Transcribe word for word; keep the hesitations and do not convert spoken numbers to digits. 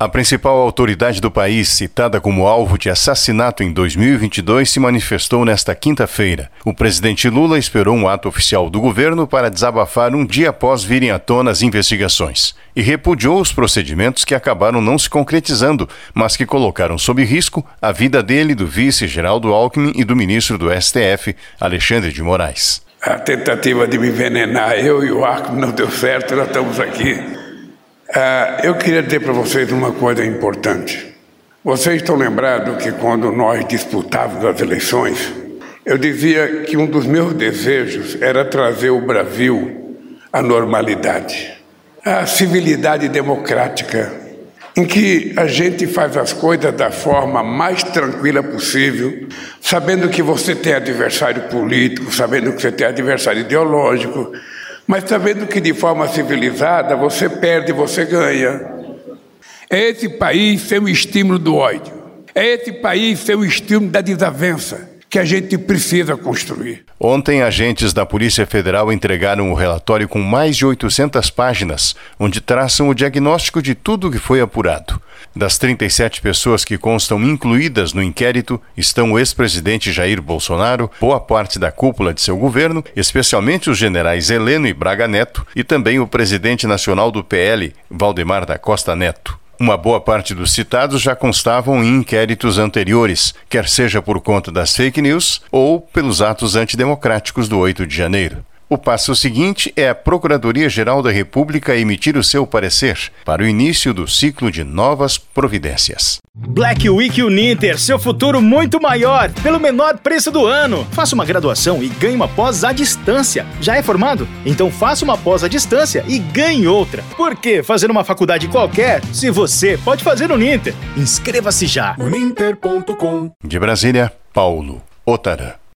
A principal autoridade do país, citada como alvo de assassinato em dois mil e vinte e dois, se manifestou nesta quinta-feira. O presidente Lula esperou um ato oficial do governo para desabafar um dia após virem à tona as investigações e repudiou os procedimentos que acabaram não se concretizando, mas que colocaram sob risco a vida dele, do vice Geraldo Alckmin e do ministro do S T F, Alexandre de Moraes. A tentativa de me envenenar, eu e o Alckmin, não deu certo, nós estamos aqui. Uh, eu queria dizer para vocês uma coisa importante. Vocês estão lembrados que quando nós disputávamos as eleições, eu dizia que um dos meus desejos era trazer o Brasil à normalidade, à civilidade democrática, em que a gente faz as coisas da forma mais tranquila possível, sabendo que você tem adversário político, sabendo que você tem adversário ideológico, mas sabendo que de forma civilizada você perde, você ganha. É esse país sem o estímulo do ódio. É esse país sem o estímulo da desavença que a gente precisa construir. Ontem, agentes da Polícia Federal entregaram o relatório com mais de oitocentas páginas, onde traçam o diagnóstico de tudo o que foi apurado. Das trinta e sete pessoas que constam incluídas no inquérito, estão o ex-presidente Jair Bolsonaro, boa parte da cúpula de seu governo, especialmente os generais Heleno e Braga Neto, e também o presidente nacional do P L, Valdemar da Costa Neto. Uma boa parte dos citados já constavam em inquéritos anteriores, quer seja por conta das fake news ou pelos atos antidemocráticos do oito de janeiro. O passo seguinte é a Procuradoria-Geral da República emitir o seu parecer para o início do ciclo de novas providências. Black Week Uninter, seu futuro muito maior, pelo menor preço do ano. Faça uma graduação e ganhe uma pós à distância. Já é formado? Então faça uma pós à distância e ganhe outra. Por que fazer uma faculdade qualquer se você pode fazer no Uninter? Inscreva-se já. uninter ponto com. De Brasília, Paulo Otara.